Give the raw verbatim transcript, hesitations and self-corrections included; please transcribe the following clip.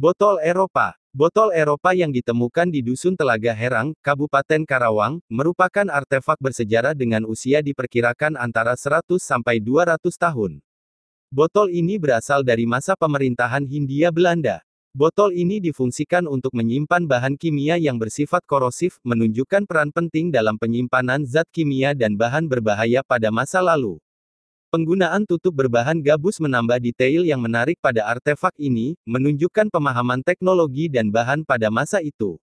Botol Eropa. Botol Eropa yang ditemukan di Dusun Telaga Herang, Kabupaten Karawang, merupakan artefak bersejarah dengan usia diperkirakan antara seratus sampai dua ratus tahun. Botol ini berasal dari masa pemerintahan Hindia Belanda. Botol ini difungsikan untuk menyimpan bahan kimia yang bersifat korosif, menunjukkan peran penting dalam penyimpanan zat kimia dan bahan berbahaya pada masa lalu. Penggunaan tutup berbahan gabus menambah detail yang menarik pada artefak ini, menunjukkan pemahaman teknologi dan bahan pada masa itu.